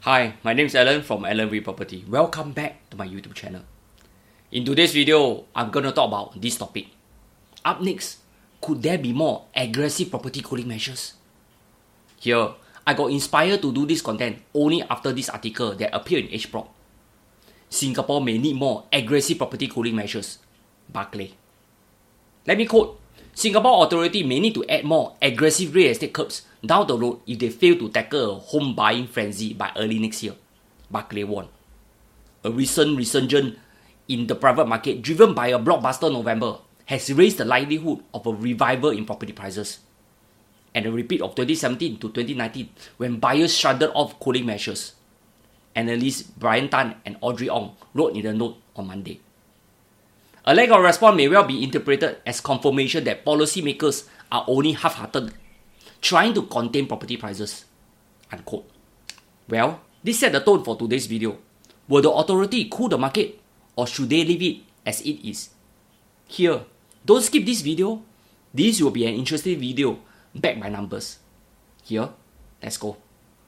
Hi, my name is Alan from Alan Wee Property. Welcome back to my YouTube channel. In today's video, I'm going to talk about this topic. Up next, could there be more aggressive property cooling measures? Here, I got inspired to do this content only after this article that appeared in HProp. Singapore may need more aggressive property cooling measures. Barclay. Let me quote, Singapore authority may need to add more aggressive real estate curbs down the road if they fail to tackle a home buying frenzy by early next year, Barclay warned. A recent resurgence in the private market driven by a blockbuster November has raised the likelihood of a revival in property prices, and a repeat of 2017 to 2019 when buyers shrugged off cooling measures. Analysts Brian Tan and Audrey Ong wrote in a note on Monday. A lack of response may well be interpreted as confirmation that policymakers are only half-hearted, trying to contain property prices, unquote. Well, this set the tone for today's video. Will the authority cool the market, or should they leave it as it is? Here, don't skip this video. This will be an interesting video backed by numbers. Here, let's go.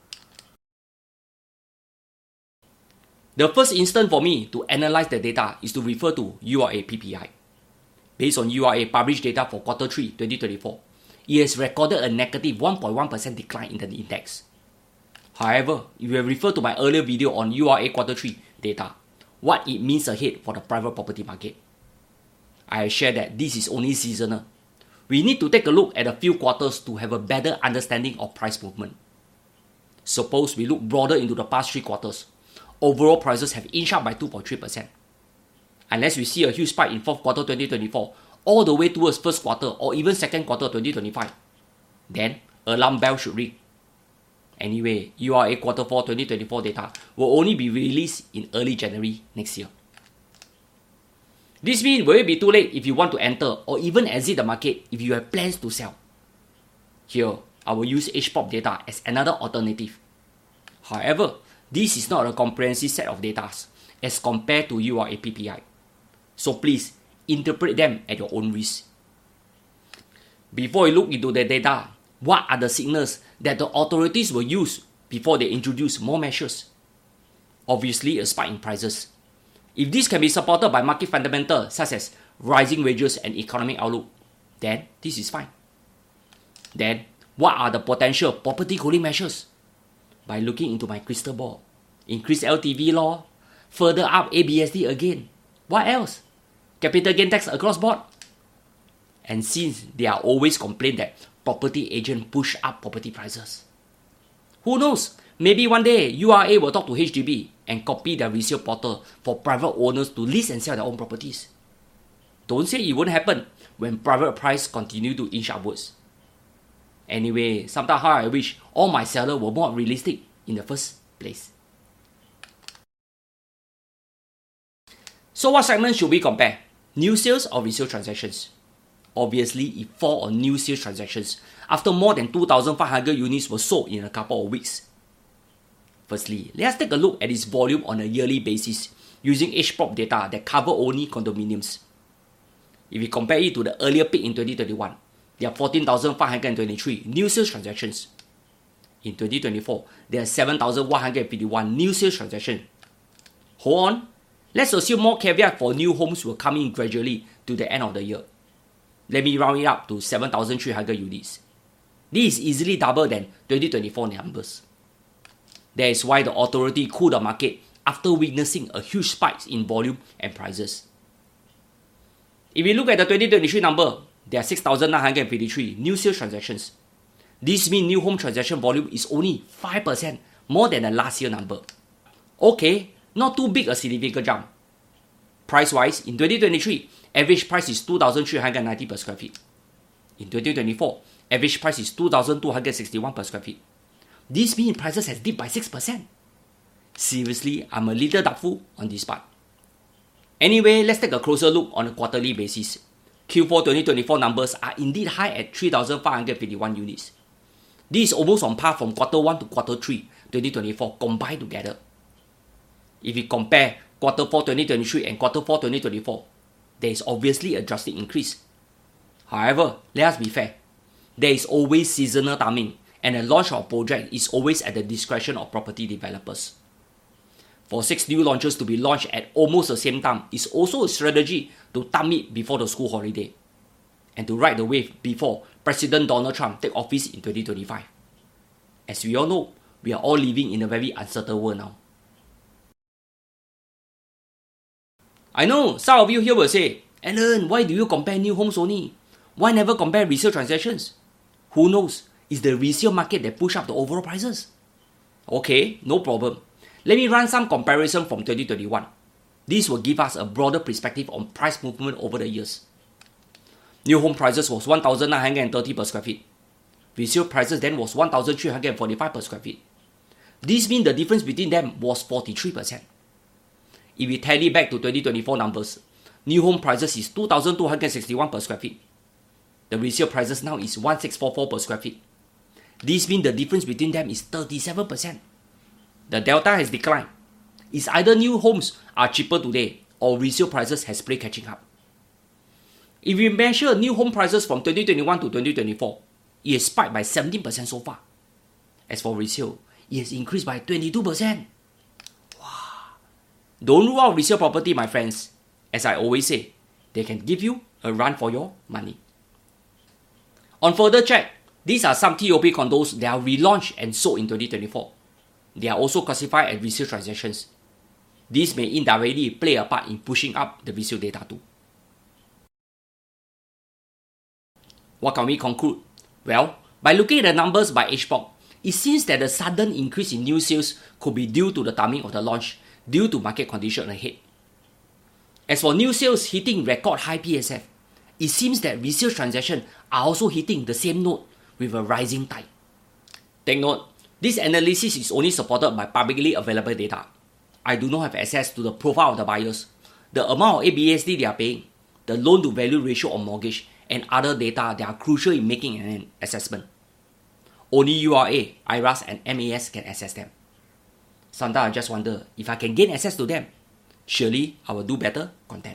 The first instant for me to analyze the data is to refer to URA PPI. Based on URA published data for Q3 2024, it has recorded a negative 1.1% decline in the index. However, if you refer to my earlier video on URA Q3 data, what it means ahead for the private property market, I have shared that this is only seasonal. We need to take a look at a few quarters to have a better understanding of price movement. Suppose we look broader into the past 3 quarters. Overall prices have inched up by 2.3%. Unless we see a huge spike in 4th quarter 2024 all the way towards 1st quarter or even 2nd quarter 2025, then alarm bell should ring. Anyway, URA Q4 2024 data will only be released in early January next year. This means will it be too late if you want to enter or even exit the market if you have plans to sell? Here, I will use HProp data as another alternative. However, this is not a comprehensive set of data as compared to URA PPI. So please, interpret them at your own risk. Before you look into the data, what are the signals that the authorities will use before they introduce more measures? Obviously, a spike in prices. If this can be supported by market fundamentals such as rising wages and economic outlook, then this is fine. Then, what are the potential property cooling measures? By looking into my crystal ball, increase LTV law, further up ABSD again. What else? Capital gain tax across board. And since they are always complain that property agent push up property prices, who knows? Maybe one day URA will talk to HDB and copy their resale portal for private owners to list and sell their own properties. Don't say it won't happen when private price continue to inch upwards. Anyway, sometimes how I wish all my sellers were more realistic in the first place. So what segment should we compare? New sales or resale transactions? Obviously, it falls on new sales transactions after more than 2,500 units were sold in a couple of weeks. Firstly, let's take a look at its volume on a yearly basis using HProp data that cover only condominiums. If we compare it to the earlier peak in 2021, there are 14,523 new sales transactions. In 2024, there are 7,151 new sales transactions. Hold on, let's assume more caveat for new homes will come in gradually to the end of the year. Let me round it up to 7,300 units. This is easily double than 2024 numbers. That is why the authority cooled the market after witnessing a huge spike in volume and prices. If we look at the 2023 number, there are 6,953 new sales transactions. This means new home transaction volume is only 5% more than the last year number. Okay, not too big a significant jump. Price-wise, in 2023, average price is 2,390 per square feet. In 2024, average price is 2,261 per square feet. This means prices has dipped by 6%. Seriously, I'm a little doubtful on this part. Anyway, let's take a closer look on a quarterly basis. Q4 2024 numbers are indeed high at 3,551 units. This is almost on par from Q1 to Q3 2024 combined together. If we compare Q4 2023 and Q4 2024, there is obviously a drastic increase. However, let us be fair. There is always seasonal timing and the launch of project is always at the discretion of property developers. For 6 new launches to be launched at almost the same time is also a strategy to time it before the school holiday and to ride the wave before President Donald Trump take office in 2025. As we all know, we are all living in a very uncertain world now. I know some of you here will say, Alan, why do you compare new homes only? Why never compare resale transactions? Who knows? It's the resale market that push up the overall prices. Okay, no problem. Let me run some comparison from 2021. This will give us a broader perspective on price movement over the years. New home prices was 1,930 per square feet. Resale prices then was 1,345 per square feet. This means the difference between them was 43%. If we tally back to 2024 numbers, new home prices is 2,261 per square feet. The resale prices now is 1,644 per square feet. This means the difference between them is 37%. The delta has declined. It's either new homes are cheaper today or resale prices has played catching up. If we measure new home prices from 2021 to 2024, it has spiked by 17% so far. As for resale, it has increased by 22%. Wow. Don't rule out resale property, my friends. As I always say, they can give you a run for your money. On further check, these are some TOP condos that are relaunched and sold in 2024. They are also classified as resale transactions. This may indirectly play a part in pushing up the resale data too. What can we conclude? Well, by looking at the numbers by age block, it seems that the sudden increase in new sales could be due to the timing of the launch due to market conditions ahead. As for new sales hitting record high PSF, it seems that resale transactions are also hitting the same note with a rising tide. Take note, this analysis is only supported by publicly available data. I do not have access to the profile of the buyers, the amount of ABSD they are paying, the loan to value ratio on mortgage, and other data that are crucial in making an assessment. Only URA, IRAS, and MAS can access them. Sometimes I just wonder if I can gain access to them. Surely I will do better content.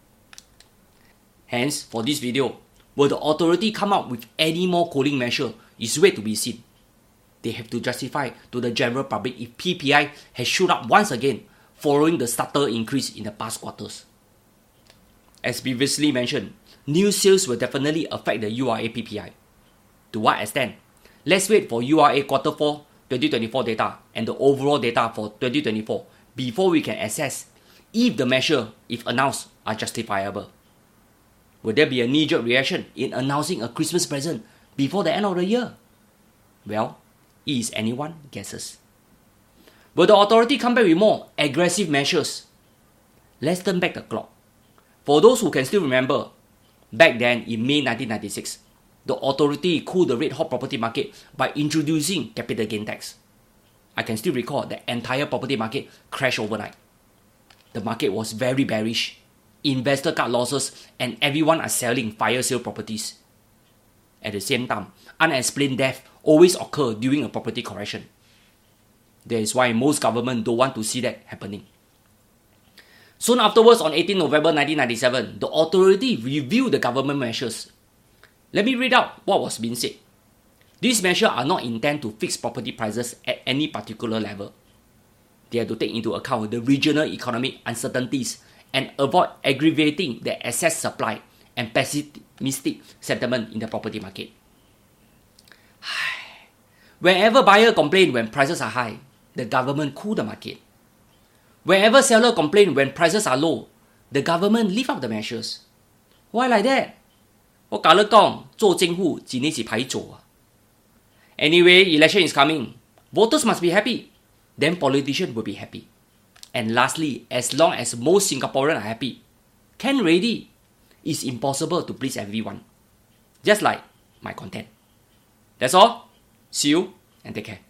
Hence, for this video, will the authority come up with any more cooling measure is yet to be seen. They have to justify to the general public if PPI has shoot up once again following the subtle increase in the past quarters. As previously mentioned, new sales will definitely affect the URA PPI. To what extent? Let's wait for URA Quarter 4 2024 data and the overall data for 2024 before we can assess if the measure, if announced, are justifiable. Will there be a knee-jerk reaction in announcing a Christmas present before the end of the year? Well, it is anyone's guesses. Will the authority come back with more aggressive measures? Let's turn back the clock. For those who can still remember, back then in May 1996, the authority cooled the red-hot property market by introducing capital gain tax. I can still recall the entire property market crashed overnight. The market was very bearish. Investor cut losses and everyone are selling fire sale properties. At the same time, unexplained death always occur during a property correction. That is why most governments don't want to see that happening. Soon afterwards, on 18 November 1997, the authority reviewed the government measures. Let me read out what was being said. These measures are not intended to fix property prices at any particular level. They have to take into account the regional economic uncertainties and avoid aggravating the excess supply and pessimistic sentiment in the property market. Whenever buyer complain when prices are high, the government cool the market. Whenever seller complain when prices are low, the government lift up the measures. Why like that? 我搞了讲，做政府只能是排做啊。Anyway, election is coming. Voters must be happy. Then politicians will be happy. And lastly, as long as most Singaporeans are happy, can ready, it's impossible to please everyone. Just like my content. That's all. See you and take care.